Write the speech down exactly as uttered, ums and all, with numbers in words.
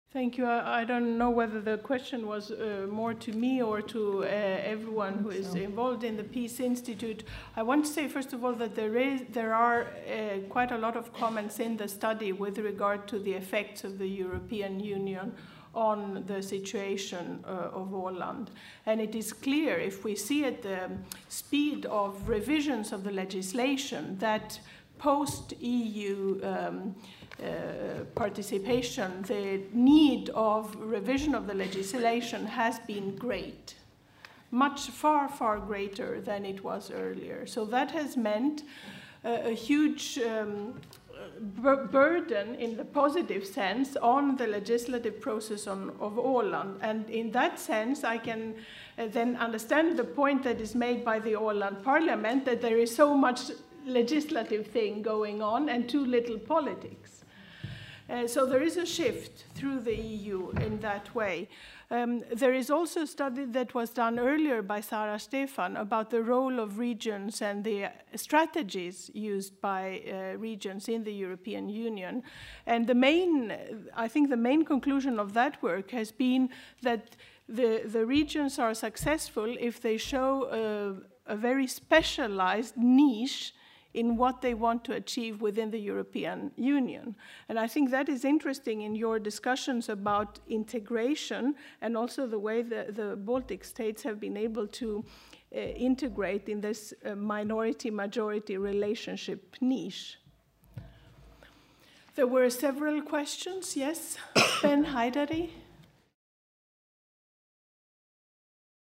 Thank you. I, I don't know whether the question was uh, more to me or to uh, everyone who is so. involved in the Peace Institute. I want to say, first of all, that there is there are uh, quite a lot of comments in the study with regard to the effects of the European Union on the situation uh, of Åland. And it is clear, if we see at the speed of revisions of the legislation, that post-E U um, uh, participation, the need of revision of the legislation has been great, much far, far greater than it was earlier. So that has meant uh, a huge um, bur burden in the positive sense on the legislative process on, of Åland. And in that sense, I can uh, then understand the point that is made by the Åland Parliament that there is so much legislative thing going on and too little politics. Uh, so there is a shift through the E U in that way. Um, there is also a study that was done earlier by Sarah Stefan about the role of regions and the strategies used by uh, regions in the European Union. And the main, I think the main conclusion of that work has been that the, the regions are successful if they show a, a very specialized niche in what they want to achieve within the European Union. And I think that is interesting in your discussions about integration and also the way the, the Baltic states have been able to uh, integrate in this uh, minority-majority relationship niche. There were several questions, yes? Ben Haidari?